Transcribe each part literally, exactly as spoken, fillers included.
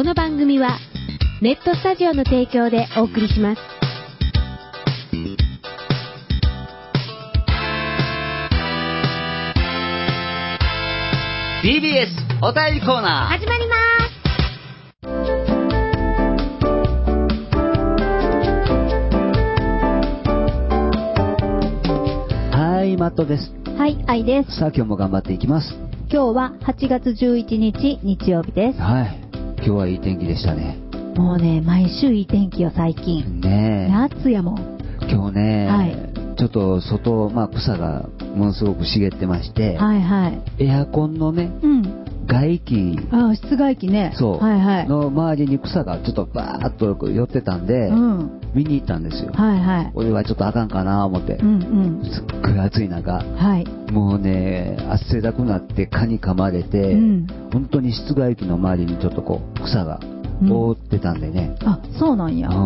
この番組はネットスタジオの提供でお送りします。 ティービーエス お便りコーナー始まります。 はい、マットです。 はい、愛です。 さあ、今日も頑張っていきます。 今日ははちがつじゅういちにち日曜日です。 はい、今日はいい天気でしたね。 もうね、毎週いい天気よ最近。 ねえ。 夏やもん。 今日ね、 はい、 ちょっと外、まあ草がものすごく茂ってまして、 はいはい。 エアコンのね、 うん。 外気、 あ、室外機ね。 そう、 はいはい。 の周りに草がちょっとバーッと寄ってたんで、うん、見に行ったんですよ。 はいはい。 俺はちょっとあかんかな思って、うんうん、すっごい暑い中、はい、もうね、汗だくなって蚊に噛まれて、うん、本当に室外機の周りにちょっとこう草が覆ってたんでね、 うん、あ、そうなんや、うん、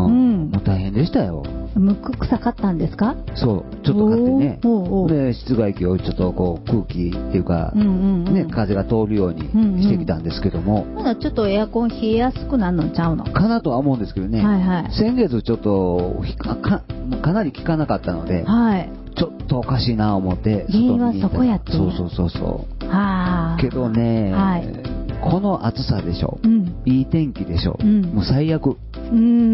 もう大変でしたよ。 むく臭かったんですか？ そう、ちょっと買ってね、で室外機をちょっとこう空気っていうか、うんうんうん、ね、風が通るようにしてきたんですけども、 まだちょっとエアコン冷えやすくなるのちゃうのかなとは思うんですけどね、はいはい、先月ちょっとか, かなり効かなかったので、はい、ちょっとおかしいな思って原因はそこやって。 そうそうそうそうはけどね、はい、この暑さでしょ、うん、いい天気でしょ、うん、もう最悪、うん、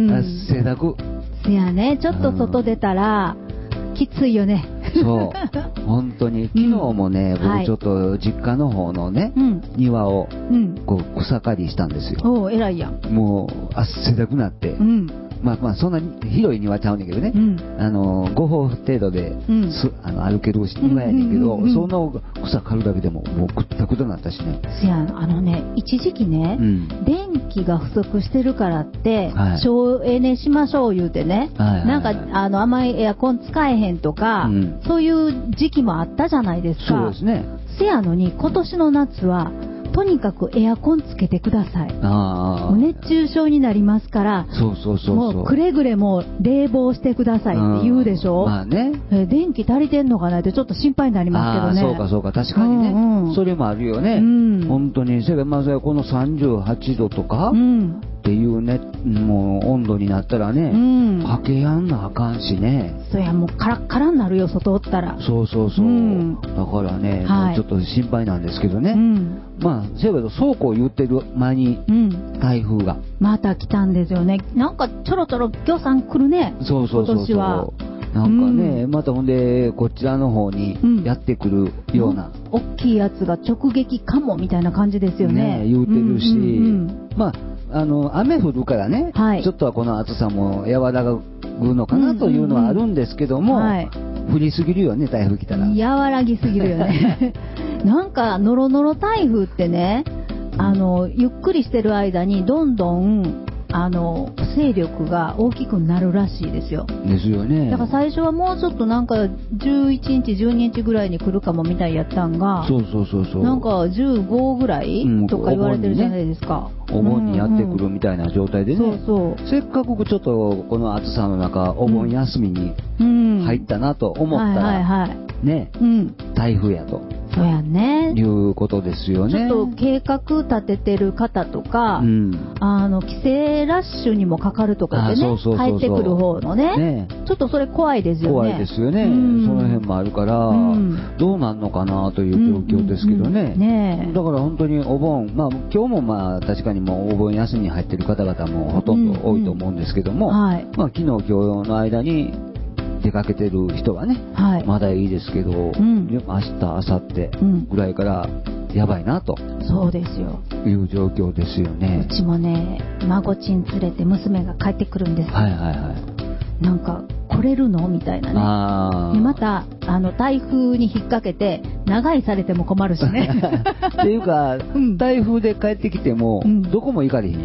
汗だくせやね、ちょっと外出たら、うん、きついよね。 そう本当に昨日もね、うん、僕ちょっと実家の方のね、はい、庭をこう草刈りしたんですよ。 おー、偉いやん。 もう汗だくなって、うん、まあまあそんな広い庭ちゃうんだけどね、うん、あのご歩程度で、うん、あの歩ける庭やねんけど、うんうんうんうん、その草刈るだけでももうぐったぐたになったしね。 せや、あのね、一時期ね、うん、電気が不足してるからって、はい、省エネしましょう言うてね、はいはいはい、なんかあのあんまりエアコン使えへんとか、うん、そういう時期もあったじゃないですか。 そうですね。 せやのに今年の夏はとにかくエアコンつけてください。あ、もう熱中症になりますから、 そうそうそうそう、 もうくれぐれも冷房してくださいって言うでしょ。まあね、え電気足りてんのかなってちょっと心配になりますけどね。 あ、そうかそうか、確かにね、うんうん、それもあるよね、うん、本当に。それがまずはこのさんじゅうはちどとか、うん、っていうね、もう温度になったらね、うん、かけやんなあかんしね。 そや、もうカラッカラになるよ、外おったら。 そうそうそう、うん、だからね、はい、もうちょっと心配なんですけどね、うん、まあそういえばそうこう言ってる前に、うん、台風がまた来たんですよね。なんかちょろちょろ魚さん来るね。 そうそうそうそう、今年はなんかね、うん、またほんでこちらの方にやってくるような、 うん、大きいやつが直撃かもみたいな感じですよね。 ね、言うてるし、うんうんうん、まああの雨降るからね、はい、ちょっとはこの暑さも和らぐのかなというのはあるんですけども、うんうんうん、はい、降りすぎるよね、台風来たら。 和らぎすぎるよねなんかノロノロ台風ってね、あのゆっくりしてる間にどんどんあの勢力が大きくなるらしいですよ。 ですよね。 だから最初はもうちょっとなんかじゅういちにちじゅうににちぐらいに来るかもみたいやったんが、 そうそうそうそう、なんかじゅうごぐらい、うん、とか言われてるじゃないですか。 お盆にやってくるみたいな状態でね、うんうん、そうそう、せっかくちょっとこの暑さの中お盆休みに入ったなと思ったら、うん、はいはいはい、ね、うん、台風やと。 そうやね、 いうことですよね。 ちょっと計画立ててる方とか、うん、あの帰省ラッシュにもかかるとかでね、そうそうそうそう、帰ってくる方の ね, ねちょっとそれ怖いですよね。 怖いですよね、うん、その辺もあるから、うん、どうなんのかなという状況ですけどね、うんうんうん、ね、だから本当にお盆、まあ今日もまあ確かにもうお盆休みに入ってる方々もほとんど多いと思うんですけども、うんうん、はい、まあ昨日今日の間に出かけてる人はね、はい、まだいいですけど、うん、明日明後日ぐらいからやばいなと、 うん、そうですよ、 いう状況ですよね。 うちもね、孫ちん連れて娘が帰ってくるんです。はいはいはい、なんか来れるのみたいなね。あでまたあの台風に引っ掛けて長居されても困るしねっていうか、うん、台風で帰ってきても、うん、どこも行かれへんやん。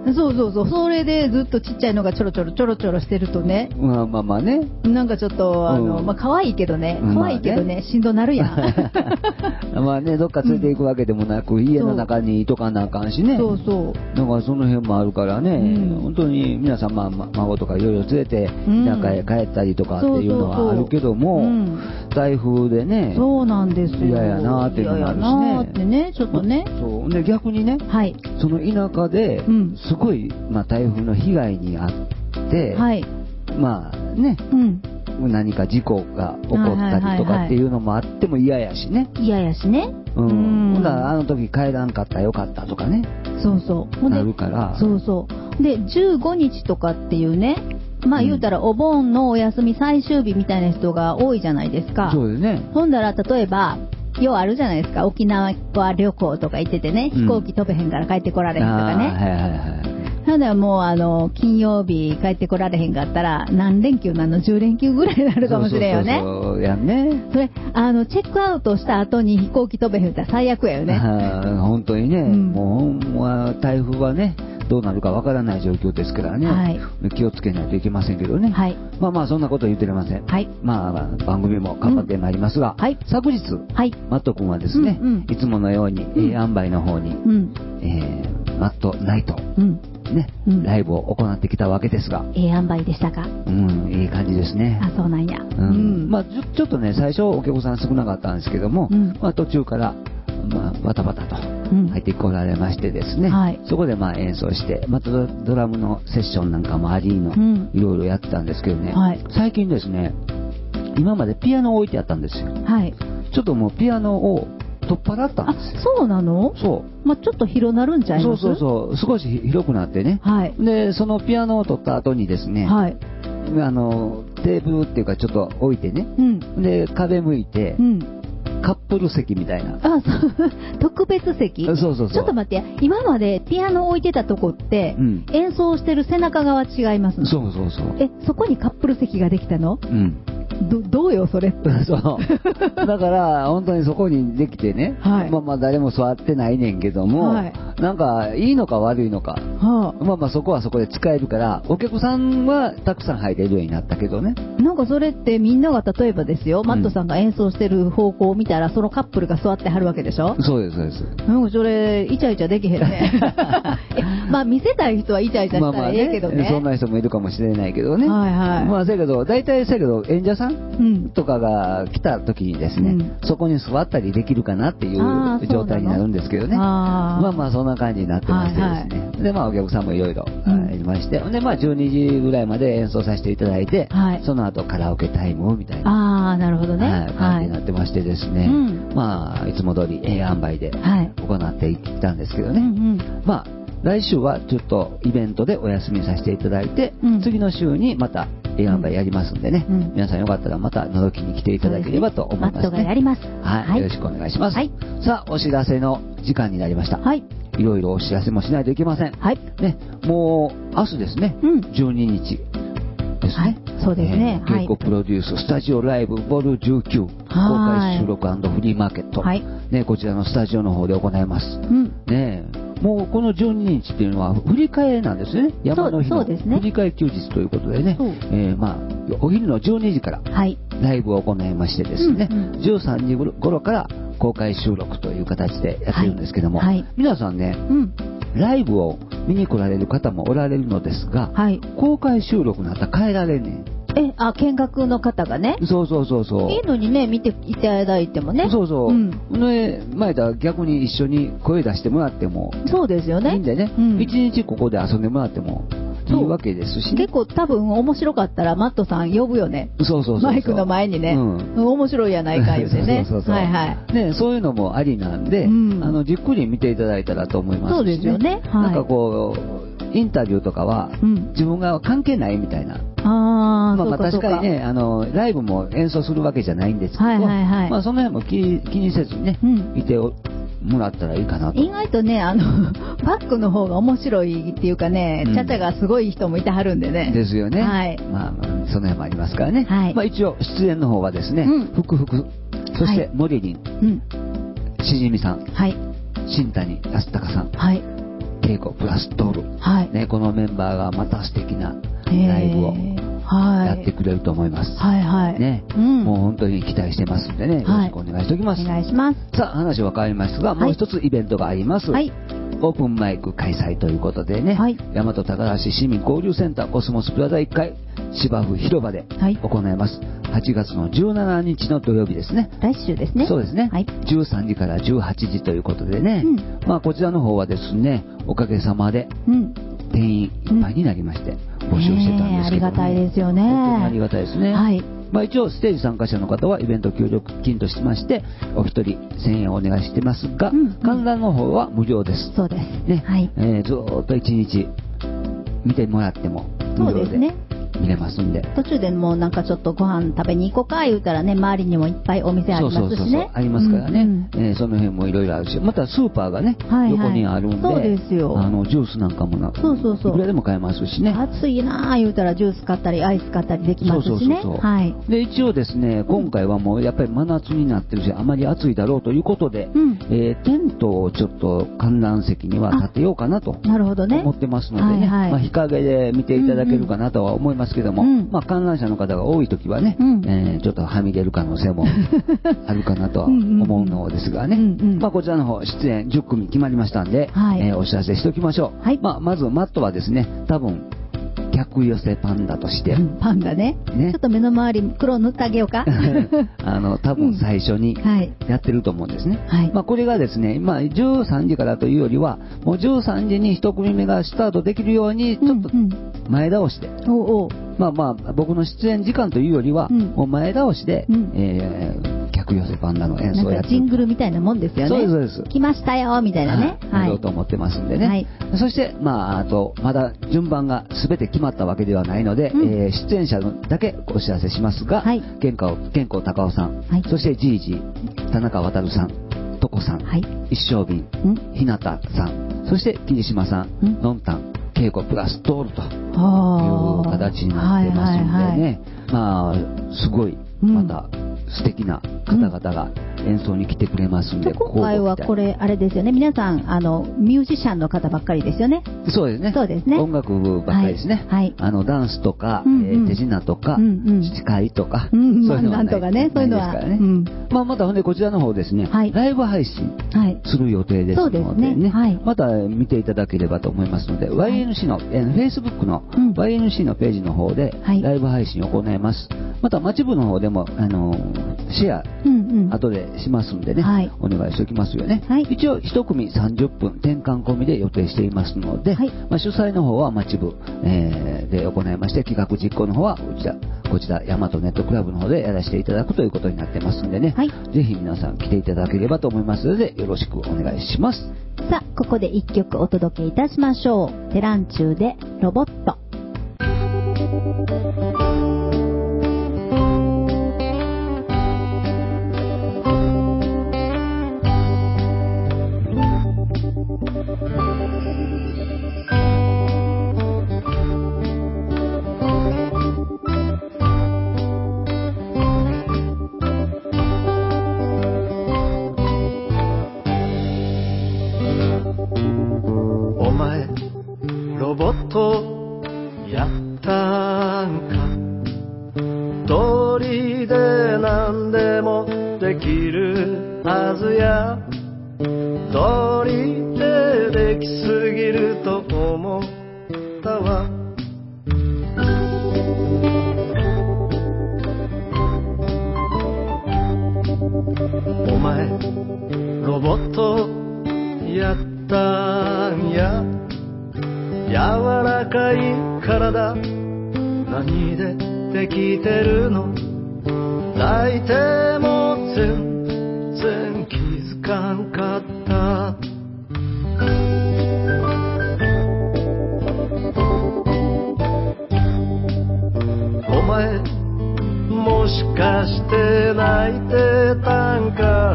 そうそうそう。それでずっとちっちゃいのがちょろちょろちょろちょろしてるとね。 まあまあまあね。 なんかちょっと、あの、うん、まあ可愛いけどね。可愛いけどね、しんどなるやん。 まあね、どっか連れて行くわけでもなく、うん、家の中にいとかなあかんしね。 そうそう。 だからその辺もあるからね、うん、本当に皆さん、まあ、孫とかいろいろ連れて田舎へ帰ったりとかっていうのはあるけども、台風でね、 そうなんですよ。 嫌やなっていうのもあるしね。嫌やなってね、ちょっとね。 そう。で、逆にね、はい、その田舎で、すごい、まあ、台風の被害に遭って、はい、まあね、うん、何か事故が起こったりとかっていうのもあっても嫌やしね。 嫌やしね。 うん。ほんだらあの時帰らんかったらよかったとかね。 そうそう。 なるから。 そうそう。で、じゅうごにちとかっていうね、まあ言うたらお盆のお休み最終日みたいな人が多いじゃないですか。 そうですね。 ほんだら例えば、ようあるじゃないですか。沖縄旅行とか行っててね、飛行機飛べへんから帰ってこられへんとかね。はいはいはい。なのでもうあの金曜日帰ってこられへんかったら何連休なのじゅう連休ぐらいになるかもしれんよね。 そうそうそうやんね。 それあのチェックアウトした後に飛行機飛べへんったら最悪やよね。 本当にね、うん、もう、まあ、台風はねどうなるかわからない状況ですからね、はい、気をつけないといけませんけどね、はい、まあまあそんなこと言ってれません、はい、まあ番組も頑張ってまいりますが、うんはい、昨日、はい、マット君はですね、うんうん、いつものように、うん、えー、塩梅の方に、うんえー、マットナイト、うんねうん、ライブを行ってきたわけですが、 ええ塩梅でしたか。 うん、いい感じですね。 あ、そうなんや。 うん、まあちょ、ちょっとね最初お客さん少なかったんですけども、うん、まあ途中からまあバタバタと入ってこられましてですね、うんはい、そこでまあ演奏して、またドラムのセッションなんかもありの、うん、いろいろやってたんですけどね、はい、最近ですね、今までピアノを置いてあったんですよ。はい、ちょっともうピアノを取っ払ったんです。 あ、そうなの？ そう。 まあ、ちょっと広なるんちゃいます？ そうそうそう。少し広くなってね。はい。で、そのピアノを取った後にですね、はい。あの、テーブルっていうかちょっと置いてね。うん。で、壁向いて、うん。カップル席みたいな。 あ、そう。特別席？ そうそうそう。 ちょっと待って、今までピアノ置いてたとこって、うん、演奏してる背中側違いますの？ そうそうそう。 え、そこにカップル席ができたの？うん。ど, どうよそれってそうだから本当にそこにできてね、はい、まあまあ誰も座ってないねんけども、はい、なんかいいのか悪いのか、はあ、まあまあそこはそこで使えるからお客さんはたくさん入れるようになったけどね。 なんかそれってみんなが例えばですよ、うん、マットさんが演奏してる方向を見たらそのカップルが座ってはるわけでしょ。 そうですそうです。 なんかそれイチャイチャできへんねまあ見せたい人はイチャイチャしたらええけどね、まあまあね、 そんな人もいるかもしれないけどね、はいはい、まあだけど大体だけど演者さん、うんとかが来た時にですね、うん、そこに座ったりできるかなっていう状態になるんですけどね。あまあまあそんな感じになってましてですね、はいはい、でまあお客さんもいろいろありまして、うん、でまあじゅうにじぐらいまで演奏させていただいて、はい、その後カラオケタイムみたいな、 あなるほどね、 はい、感じになってましてですね、はい、まあいつも通りええ塩梅で行っていったんですけどね、はいうんうん、まあ来週はちょっとイベントでお休みさせていただいて、うん、次の週にまたええ塩梅やりますんでね、うん、皆さんよかったらまた覗きに来ていただければと思いますね。 マットがやります、 はいはい、よろしくお願いします、はい、さあお知らせの時間になりました、はい、いろいろお知らせもしないといけません、はいね、もう明日ですね、うん、じゅうににちですね、はい、 そうですね、 えー、稽古プロデューススタジオライブボルじゅうきゅう公開収録&フリーマーケット、はいね、こちらのスタジオの方で行います、うんね、もうこのじゅうににちっていうのは振り替えなんですね。山の日の振り替え休日ということでね、えー、まあお昼のじゅうにじからライブを行いましてですね、うんうん、じゅうさんじ頃から公開収録という形でやってるんですけども、はいはい、皆さんね、うん、ライブを見に来られる方もおられるのですが、はい、公開収録になったら帰られんねん。 え、あ、見学の方がね。 そうそうそうそう。 いいのにね、見ていただいてもね。 そうそう。うん。ね、前だ逆に一緒に声出してもらっても。 そうですよね。 いいんでね。うん、一日ここで遊んでもらってもいいわけですし、ね。 結構多分面白かったらマットさん呼ぶよね。 そうそうそうそう。 マイクの前にね。うん。面白いやないか言うてね。そうそうそう。はいはい。 ね、そういうのもありなんで、うん、あのじっくり見ていただいたらと思いますし、ね。 そうですよね。 はい。なんかこう。インタビューとかは、うん、自分が関係ないみたいな。 あまあ、まあ確かにね、あのライブも演奏するわけじゃないんですけど、はいはいはい、まあその辺も気気にせずにね、うん、いてもらったらいいかなと。 意外とね、あのバックの方が面白いっていうかね、うん、チャチャがすごい人もいてはるんでね。 ですよね。はい。まあ、まあ、その辺もありますからね。はい。まあ一応出演の方はですね、うん、ふくふく、そしてモリリン、うん、しじみさん、はい、新谷康隆さん、はい。ケ恵子プラスドール、 はい、 ね、このメンバーがまた素敵なライブをやってくれると思います。 はいはい。 ね、うん、もう本当に期待してますんでね、よろしくお願いしておきます。 はい、お願いします。 さあ、話は変わりますが、もう一つイベントがあります。はい。オープンマイク開催ということでね、はい、大和高橋市民交流センターコスモスプラザいっかい芝生広場で行います。はい、はちがつのじゅうしちにちの土曜日ですね。 来週ですね。 そうですね。はい、じゅうさんじからじゅうはちじということでね、うん、まあこちらの方はですね、おかげさまで、うん、定員いっぱいになりまして、うん、募集してたんですけど、ね、ありがたいですよね。 本当にありがたいですね。 はい。 まあ、一応ステージ参加者の方はイベント協力金としましてお一人せんえんお願いしてますが、うんうん、観覧の方は無料です。 そうですね。はい、 えー、ずーっといちにち見てもらっても無料で見れますんで、 途中でもうなんかちょっとご飯食べに行こうか言うたらね、周りにもいっぱいお店ありますしね。そうそうそうそう、 ありますからね、うんうん、えー、その辺もいろいろあるし、またスーパーがね、はいはい、横にあるんで、 そうですよ、 あのジュースなんかもな、そうそうそう、いくらでも買えますしね。 暑いな言うたらジュース買ったりアイス買ったりできますしね。そうそうそうそう、はい、 で一応ですね、今回はもうやっぱり真夏になってるし、あまり暑いだろうということで、うん、えー、テントをちょっと観覧席には立てようかなと思ってますのでね、はいはい、まあ、日陰で見ていただけるかなとは思いますけども、うんうん、まあ、観覧者の方が多いときはね、うん、えー、ちょっとはみ出る可能性もあるかなとは思うのですがね、うんうん、まあ、こちらの方出演じゅっくみ決まりましたんで、はい、えー、お知らせしておきましょう。はい、まあ、まずマットはですね、多分客寄せパンダとして、うん、 パンダ ね, ねちょっと目の周り黒塗ってあげようかあの多分最初にやってると思うんですね、はい、まあ、これがですね、まあ、じゅうさんじからというよりはもうじゅうさんじにいち組目がスタートできるようにちょっと前倒しで、うんうん、おうおう、まあまあ僕の出演時間というよりは、うん、もう前倒しで、うん、えー客寄せパンダの演奏をやってる、 ジングルみたいなもんですよね。 そうですそうです。 来ましたよみたいなね、 はい、やろうと思ってますんでね、はい、そしてまああとまだ順番が全て決まったわけではないので、うん、えー、出演者だけお知らせしますが、はい、健康健康高尾さん、はい、そしてじいじ田中航さん、とこさん、はい、一升瓶、日向さん、そして霧島さん、のんたん、稽古プラスドールという形になってますんでね、はいはいはい、まあすごいまた、うん、素敵な方々が演奏に来てくれますんで、うん、 今回はこれあれですよね、皆さんあのミュージシャンの方ばっかりですよね。 そうですね。 そうですね。 音楽ばっかりですね。はい。あのダンスとか、うんうん、えー、手品とか、うんうん、司会とか、うんうん、そういうのはない、なんとかね、そういうのは。ね、うん、まあまたほんでこちらの方ですね、はい、ライブ配信する予定ですのでね、はい、そうですね、はい、また見ていただければと思いますので、はい、ワイエヌシー の、えー、Facebook の、うん、ワイエヌシー のページの方でライブ配信を行います。また町部の方でもあのシェア、うんうん、後でしますんでね、はい、お願いしておきますよね、はい、一応一組さんじゅっぷん転換込みで予定していますので、はい、まあ、主催の方は町部、えー、で行いまして、企画実行の方はこちらこちら大和ネットクラブの方でやらせていただくということになってますんでね、はい、ぜひ皆さん来ていただければと思いますのでよろしくお願いします。 さあここでいっきょくお届けいたしましょう。テランチューでロボット。 ロボットやったんか、一人で何でもできるはずや、一人でできすぎると思ったわ。お前ロボットやったんや、柔らかい体何でできてるの、抱いても全然気づかんかった。お前もしかして泣いてたんか、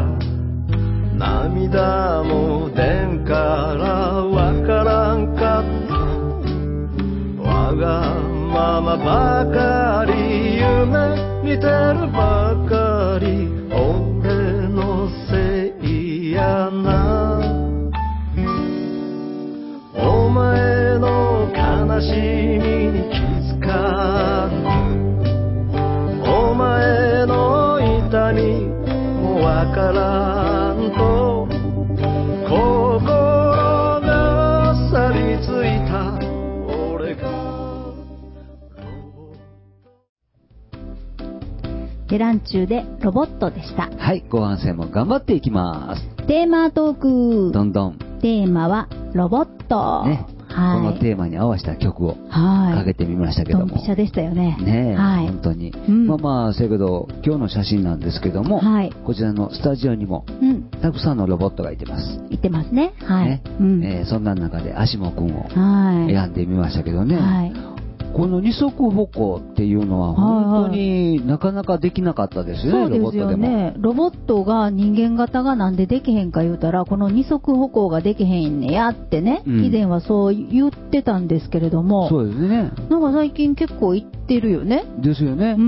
涙も出んからわからんかった。わがままばかり夢見てるばかり、俺のせいやな。 悲しみに気づかんお前の痛みもわからんと心が錆びついた俺がデランチューでロボットでした。 はい、後半戦も頑張っていきます。 テーマトーク。 どんどん。 テーマはロボット。 ね。はい、このテーマに合わせた曲をかけてみましたけども。 ドンピシャでしたよね。 ねえ、はい、本当に。うん、まあまあ、せやけど、今日の写真なんですけども、はい、こちらのスタジオにも、うん、たくさんのロボットがいてます。 いてますね。はい。ねうんえー、そんな中で、アシモくんを選んでみましたけどね。はいこの二足歩行っていうのは本当になかなかできなかったですよね、 そうですよね。ロボットが人間型がなんでできへんか言うたら、この二足歩行ができへんねやってね、うん、以前はそう言ってたんですけれども、 そうですね。 なんか最近結構言ってるよね。 ですよね。うん、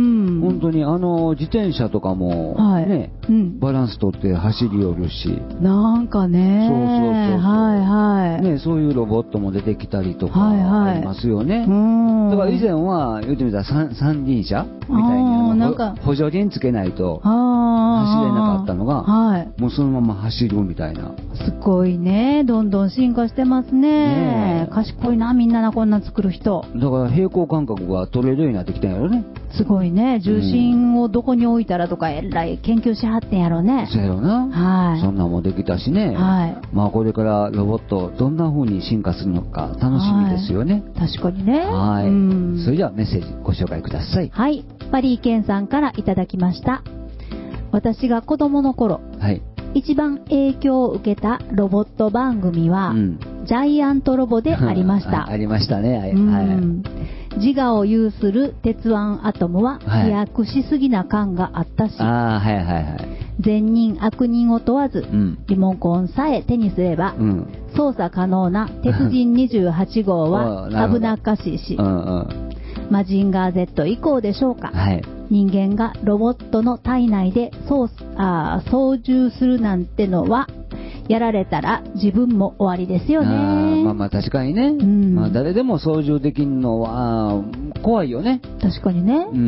本当にあの自転車とかもね、はいうん、バランスとって走り寄るし、 なんかね、 そうそうそうそう、 はいはい、 ね、そういうロボットも出てきたりとかありますよね。はいはい、うんだから以前は言ってみたら三三輪車みたいにあのなんか補助輪つけないと走れなかったのが、はい、もうそのまま走るみたいな。 すごいね、どんどん進化してますね。ね賢いな、みんなな、こんな作る人。 だから平行感覚が取れるようになってきたんやろね。 すごいね、重心をどこに置いたらとかえらい研究しはってんやろね。 そうやろな。はい。そんなんもできたしね。はい。まあこれからロボットどんな風に進化するのか楽しみですよね。 はい、確かにね。 はい。うん、それではメッセージご紹介ください。 はい。パリーケンさんからいただきました。私が子供の頃、はい。一番影響を受けたロボット番組は、うん、ジャイアントロボでありました。 ありましたね。はい。 うん自我を有する鉄腕アトムは飛躍しすぎな感があったし、 あはいはいはい、 善人悪人を問わず、うん、リモコンさえ手にすれば、うん、操作可能な鉄人にじゅうはち号は危なっかしいし、うんうん、マジンガー Z 以降でしょうか、はい、人間がロボットの体内で操あ操縦するなんてのはやられたら自分も終わりですよね。 あまあまあ確かにね、うんまあ、誰でも操縦できるのは怖いよね。 確かにね、うんうん、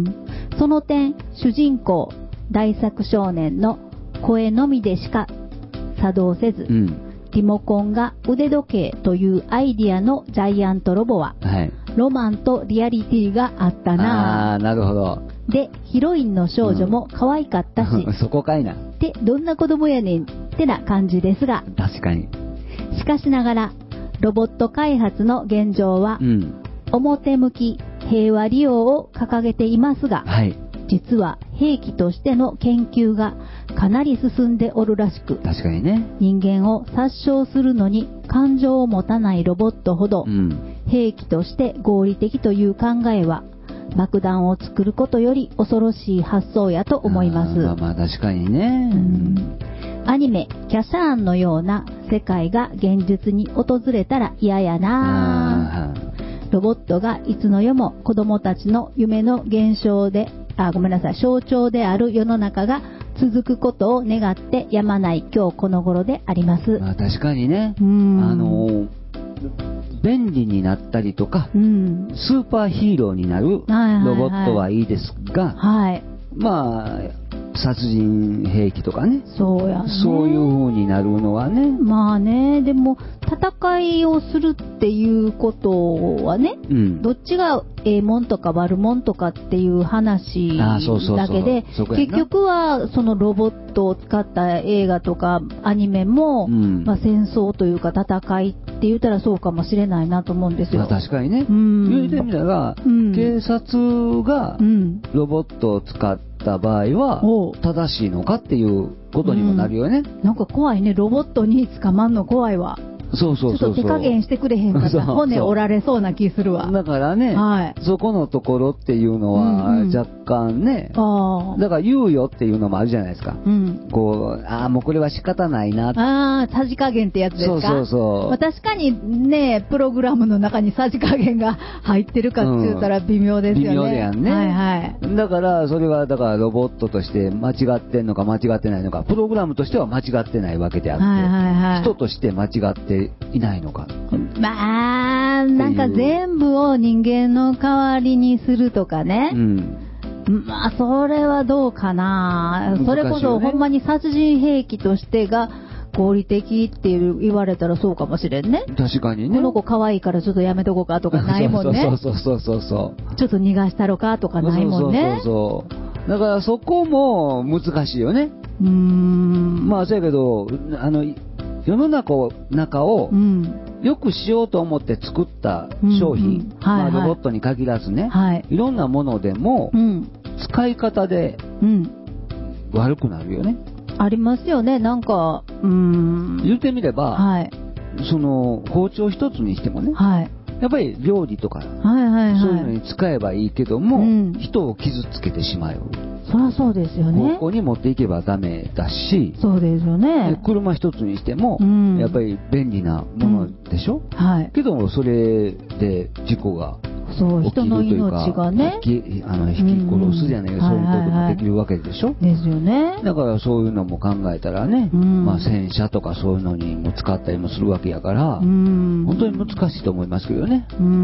その点主人公大作少年の声のみでしか作動せず、うん、リモコンが腕時計というアイディアのジャイアントロボは、はい、ロマンとリアリティがあったな。 あーなるほど。 でヒロインの少女も可愛かったし、 うん、そこかいな。 でどんな子供やねんってな感じですが、 確かに。 しかしながらロボット開発の現状は、うん、表向き平和利用を掲げていますが、はい、実は兵器としての研究がかなり進んでおるらしく、 確かにね、 人間を殺傷するのに感情を持たないロボットほど、うん、兵器として合理的という考えは爆弾を作ることより恐ろしい発想やと思います。 あまあまあ確かにね、うん、 アニメキャシャーンのような世界が現実に訪れたら嫌やな。ロボットがいつの世も子供たちの夢の現象であごめんなさい象徴である世の中が続くことを願ってやまない今日この頃であります。 まあ確かにね、うんあのー便利になったりとか、うん、スーパーヒーローになるロボットはいいですが、はい、まあ殺人兵器とかね、 そうやね、 そういう風になるのはね、 まあね、でも戦いをするっていうことはね、うん、どっちがええもんとか悪もんとかっていう話だけで、結局はそのロボットを使った映画とかアニメも、うんまあ、戦争というか戦いって言ったらそうかもしれないなと思うんですよ。 まあ、確かにね、うん、言うてみたら、うん、警察がロボットを使った場合は正しいのかっていうことにもなるよね、 うん、なんか怖いね、ロボットに捕まんの怖いわ。 そうそうそうそう、 ちょっと手加減してくれへんかったら骨折られそうな気するわ。 だからね、はい、そこのところっていうのは若干ね、うんうん、だから猶予っていうのもあるじゃないですか、うん、こうああもうこれは仕方ないな、 ああさじ加減ってやつですか。 そうそうそう、 まあ、確かにねプログラムの中にさじ加減が入ってるかって言ったら微妙ですよね、うん、微妙でやんね、はいはい、 だからそれはだからロボットとして間違ってんのか間違ってないのか、プログラムとしては間違ってないわけであって、はいはいはい、人として間違ってていないのか。 まあなんか全部を人間の代わりにするとかね、うん、まあそれはどうかな、ね、それこそほんまに殺人兵器としてが合理的って言われたらそうかもしれんね。 確かにね。 この子可愛いからちょっとやめとこうかとかないもんね。 そうそうそうそうちょっと逃がしたろかとかないもんね。 そうそうそうそう。だからそこも難しいよね。うーん。まあそうやけど、あの世の中を中をよくしようと思って作った商品、うんうんはいはい、まあ、ロボットに限らずね、はい、いろんなものでも、うん、使い方で悪くなるよね。 ありますよね。なんかうーん言ってみれば、はい、その包丁一つにしてもね、はい、やっぱり料理とか、はいはいはい、そういうのに使えばいいけども、うん、人を傷つけてしまう。 そりゃそうですよね。 方向に持っていけばダメだし、 そうですよね。 車一つにしても、うん、やっぱり便利なものでしょ、うん、はい。けどもそれで事故がそう人の命がね引き、あの引き殺すじゃないけど、そういうこともできるわけでしょ。 ですよね。だからそういうのも考えたらね、うん、まあ戦車とかそういうのにも使ったりもするわけやから、うん、本当に難しいと思いますけどね。うん、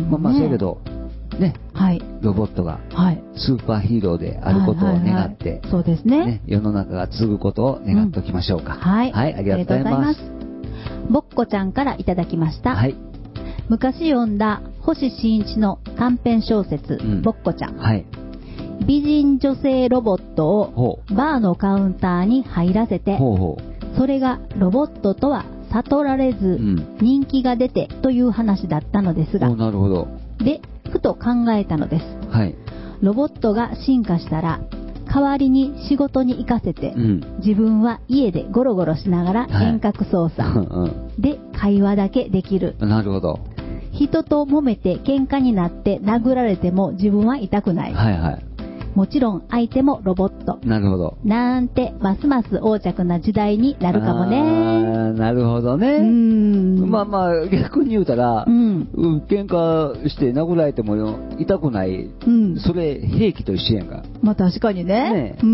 まあまあそうやけど。ね、はい、ロボットがスーパーヒーローであることを願って、 そうですね、 ね、世の中が続くことを願っておきましょうか。うん、はい、はい、ありがとうございます。 ぼっこちゃんからいただきました。はい、昔読んだ星新一の短編小説、うん、ぼっこちゃん。はい、美人女性ロボットをバーのカウンターに入らせて、ほうほう、それがロボットとは悟られず、うん、人気が出てという話だったのですが、 なるほど。 でふと考えたのです、はい、ロボットが進化したら代わりに仕事に行かせて、うん、自分は家でゴロゴロしながら遠隔操作、はい、で会話だけできる。 なるほど。 人と揉めて喧嘩になって殴られても自分は痛くない、はいはい、もちろん相手もロボット。 なるほど。 なんてますます横着な時代になるかもね。 あ、なるほどね。うん、まあまあ逆に言うたら、うん、喧嘩して殴られても痛くない、うん、それ兵器と一緒やんか。 まあ確かにね。ね、 うん、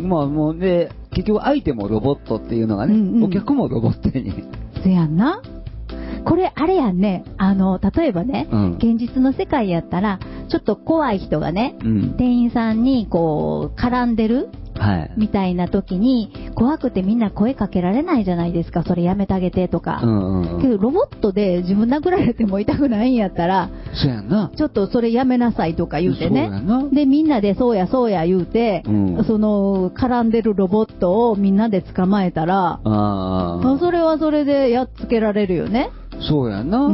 まあもうね、結局相手もロボットっていうのがね、うんうん、お客もロボットに。 せやんな。これあれやんね、あの例えばね、うん、現実の世界やったらちょっと怖い人がね、うん、店員さんにこう絡んでる、はい、みたいな時に怖くてみんな声かけられないじゃないですか。それやめてあげてとか、うんうんうん、けどロボットで自分殴られても痛くないんやったら、 そうやんな、 ちょっとそれやめなさいとか言うてね、でみんなでそうやそうや言うて、うん、その絡んでるロボットをみんなで捕まえたら、あ、それはそれでやっつけられるよね。 そうやな、うん、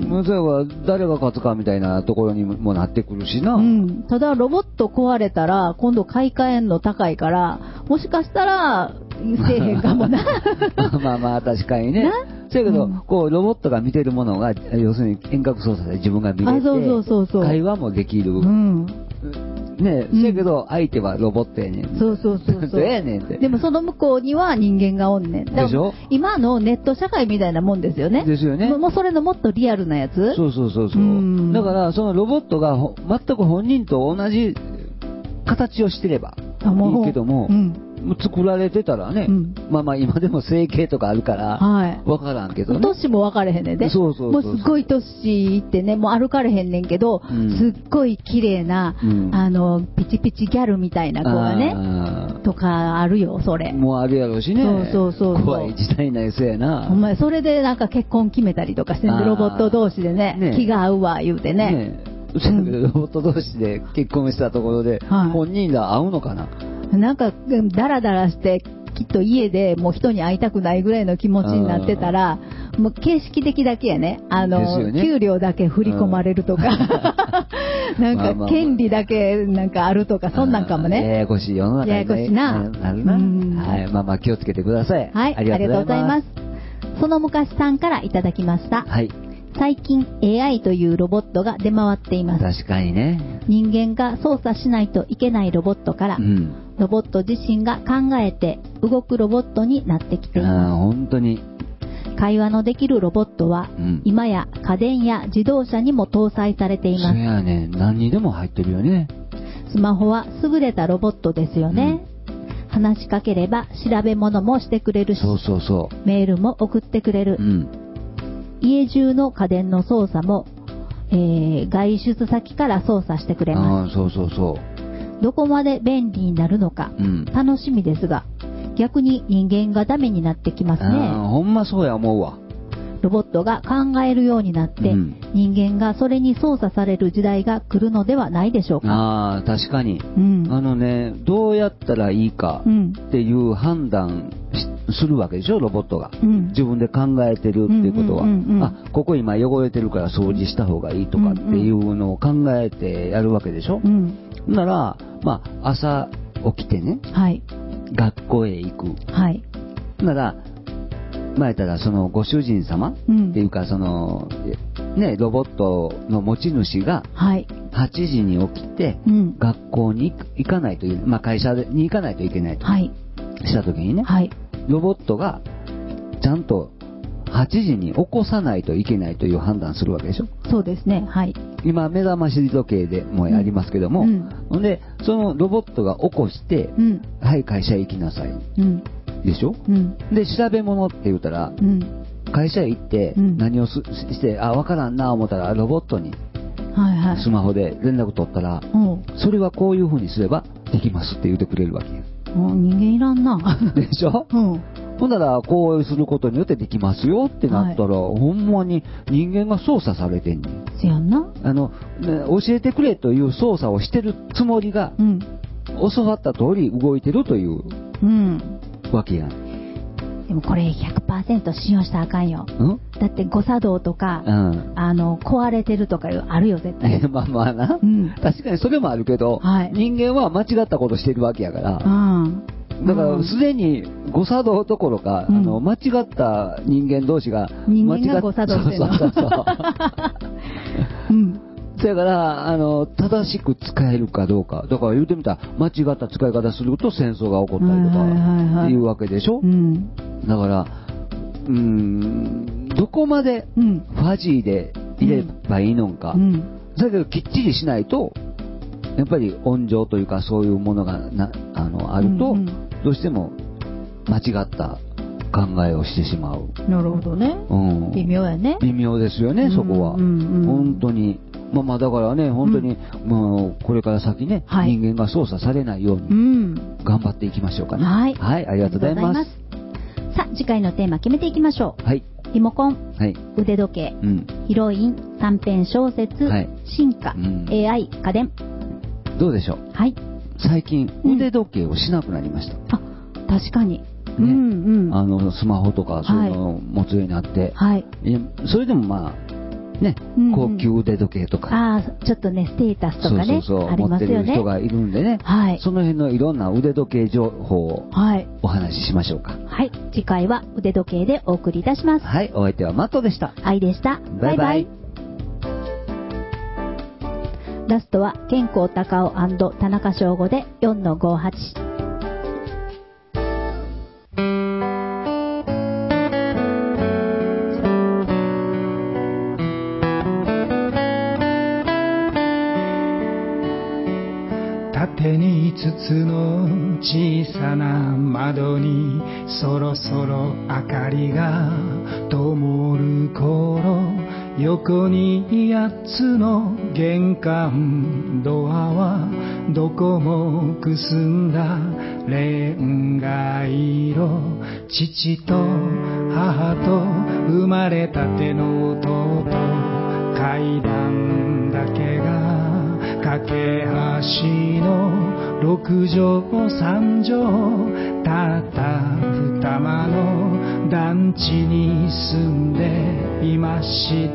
例えば誰が勝つかみたいなところにもなってくるしな、うん、 ただロボット壊れたら今度買い替えんの高いから、もしかしたらせえへんかもな。 まあまあ確かにね。そうやけど、うん、こうロボットが見てるものが要するに遠隔操作で自分が見れて、あ、そうそうそうそう、会話もできる、うん、ね、うん、せやけど相手はロボットやねん。 そうそうそうそう。 やねんって。 でもその向こうには人間がおんねん。でしょ？今のネット社会みたいなもんですよね。 ですよね。 もうそれのもっとリアルなやつ。 そうそうそうそう。うん、だからそのロボットが全く本人と同じ形をしてればいいけども、うん、作られてたらね、うん、まあまあ今でも整形とかあるから分からんけどね。 年も分かれへんねんで。そうそうそうそう。もうすごい年いってね、もう歩かれへんねんけど、うん、すっごい綺麗な、うん、あのピチピチギャルみたいな子がねとかあるよ、それ。 もうあるやろうしね。 そうそうそうそう。 怖い時代になりそうやな。 お前それでなんか結婚決めたりとかしてんで、ロボット同士でね、ね、気が合うわ言うてね。ね、 ロボット同士で結婚したところで、はい、本人が会うのかな。 なんかダラダラしてきっと家でもう人に会いたくないぐらいの気持ちになってたら、もう形式的だけやね、あの、ね、給料だけ振り込まれるとか、なんか権利だけなんかあるとか、そんなんかもね。 ややこしい世の中に、ね、 ややこしいな。 なるな。はい、まあまあ気をつけてください。 はい、ありがとうございます。その昔さんからいただきました。はい。最近 エーアイ というロボットが出回っています。 確かにね。 人間が操作しないといけないロボットから、うん、ロボット自身が考えて動くロボットになってきています。 あ、本当に。 会話のできるロボットは、うん、今や家電や自動車にも搭載されています。 そうやね、何にでも入ってるよね。 スマホは優れたロボットですよね。うん、話しかければ調べ物もしてくれるし、 そうそうそう、 メールも送ってくれる。うん、 家中の家電の操作も、えー、外出先から操作してくれます。 あ、そうそうそう。 どこまで便利になるのか、うん、楽しみですが、逆に人間がダメになってきますね。 あ、ほんまそうや思うわ。 ロボットが考えるようになって、うん、人間がそれに操作される時代が来るのではないでしょうか。 ああ、確かに、うん、あのね、どうやったらいいかっていう判断するわけでしょ、ロボットが、うん、自分で考えてるっていうことは、うんうんうんうん、あ、ここ今汚れてるから掃除した方がいいとかっていうのを考えてやるわけでしょ、うん、なら、まあ、朝起きてね、はい、学校へ行く、はい、ならまあ、言ったらそのご主人様っていうか、そのね、ロボットの持ち主がはちじに起きて学校に行かないという、まあ、会社に行かないといけないとした時にね、ロボットがちゃんとはちじに起こさないといけないという判断するわけでしょ。 そうですね、はい。 今目覚まし時計でもありますけども、うんうん、でそのロボットが起こして、うん、はい、会社へ行きなさい、うんでしょ、うん、で調べ物って言ったら、うん、会社へ行って何をす、うん、してあ分からんな思ったらロボットにスマホで連絡取ったら、はいはい、それはこういうふうにすればできますって言ってくれるわけよ。 人間いらんなでしょ、うん、ほんならこうすることによってできますよってなったら、はい、ほんまに人間が操作されてんねん。 せやんな、 あの、ね、教えてくれという操作をしてるつもりが、うん、教わった通り動いてるという、うんわけやん。 でもこれ ひゃくパーセント 信用したらあかんよ。んだって誤作動とか、うん、あの壊れてるとかあるよ絶対。 まあまあな、うん、確かにそれもあるけど、はい、人間は間違ったことしてるわけやから、うん、だからすでに誤作動どころか、うん、あの間違った人間同士が人間が誤作動してるの。そうそうそうそう、 うんだからあの正しく使えるかどうか、だから言うてみたら間違った使い方すると戦争が起こったりとかっていうわけでしょ、うん、だからうーんどこまでファジーでいればいいのか、うんうん、だけどきっちりしないとやっぱり温情というかそういうものがな あのあると、うんうん、どうしても間違った考えをしてしまう。 なるほどね、うん、微妙やね。 微妙ですよね、そこは、うんうんうん、本当にまあまあだからね、本当に、うん、もうこれから先ね、はい、人間が操作されないように頑張っていきましょうかね。はい、はい、ありがとうございます。 さあ次回のテーマ決めていきましょう。はい。リモコン、はい、腕時計、うん、ヒロイン、短編小説、はい、進化、うん、エーアイ、家電。 どうでしょう。はい。最近腕時計をしなくなりました。 うん、あ、確かに。ね、 うんうん、あのスマホとかそういうのを持つようになって、はい、いやそれでもまあね、うんうん、高級腕時計とか、 あちょっとねステータスとかね、そうそうそうありますよね、持ってる人がいるんでね、はい、その辺のいろんな腕時計情報をお話ししましょうか。 はい、次回は腕時計でお送りいたします。 はい、お相手はマットでした。 愛でした。バイバイ。バイバイ。ラストは健康高尾&田中翔吾で よんのごはち。 縦にいつつの小さな窓にそろそろ明かりが灯る頃、横にやっつの玄関ドアはどこもくすんだレンガ色、父と母と生まれたての弟、階段だけが架け橋の六畳三畳、たった二間の団地に住んでいました。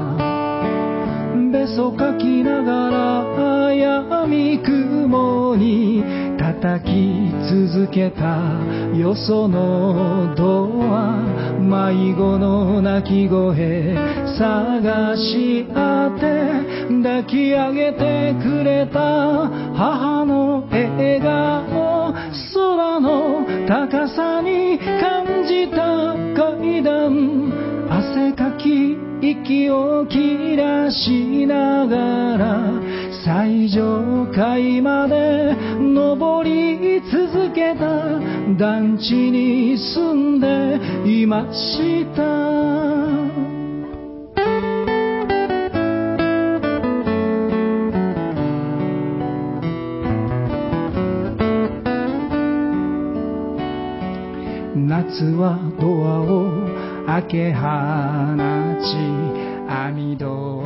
べそかきながら闇雲に叩き続けたよそのドア、迷子の泣き声探し当て、抱き上げてくれた母の笑顔、空の高さに感じた階段、汗かき息を切らしながら最上階まで登り続けた団地に住んでいました。 夏はドアを開け放ち網戸